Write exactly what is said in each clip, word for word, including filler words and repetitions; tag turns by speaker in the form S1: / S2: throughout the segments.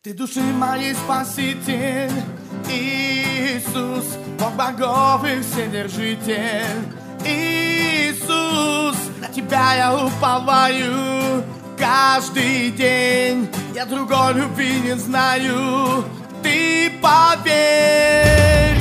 S1: Ты души моей спаситель, Иисус, Бог богов и вседержитель. Иисус, на Тебя я уповаю каждый день. Я другой любви не знаю, Ты поверь.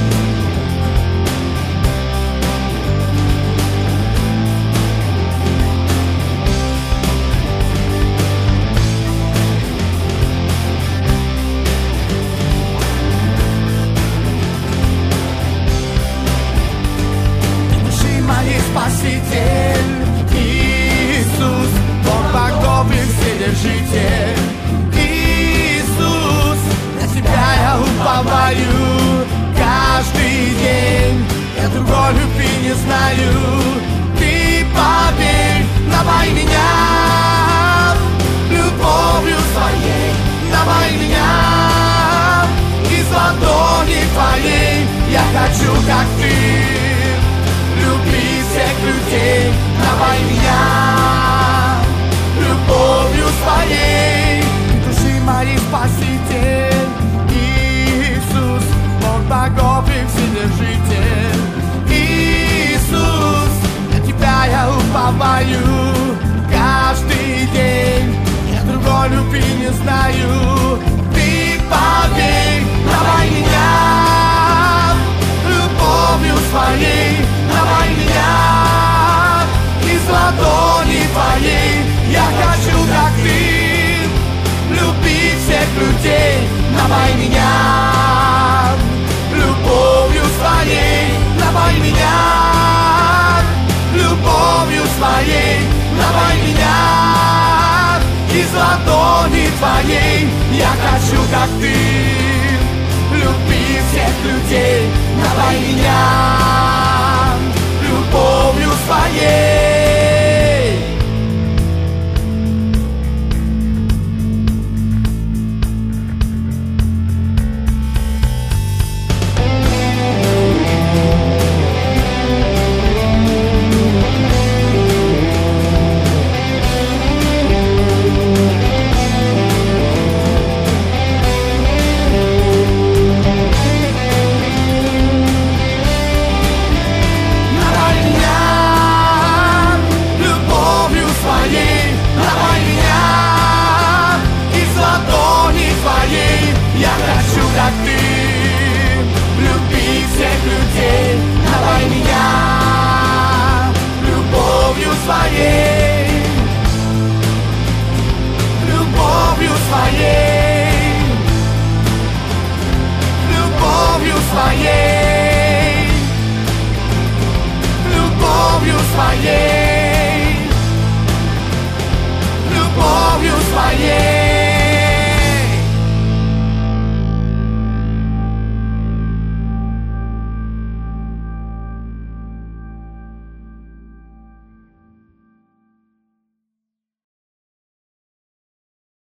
S1: Спаситель, Иисус, Бог богов и вседержитель. Иисус, на Тебя я уповаю каждый день. Я другой любви не знаю, Ты поверь, намай меня любовью Своей, намай меня из ладони Твоей. Я хочу, как Ты, люби всех людей, давай меня любовью Своей. Души моей спаситель, Иисус, Бог богов и вседержитель. Иисус, на Тебя я уповаю каждый день. Я другой любви не знаю, Ты поверь, давай меня любовью Своей. Давай меня из ладони Твоей. Я хочу, как Ты, любить всех людей. Давай меня любовью Своей. Давай меня любовью Своей. Давай меня из ладони Твоей. Я хочу, как Ты, любить всех людей. Давай меня любовью Своей.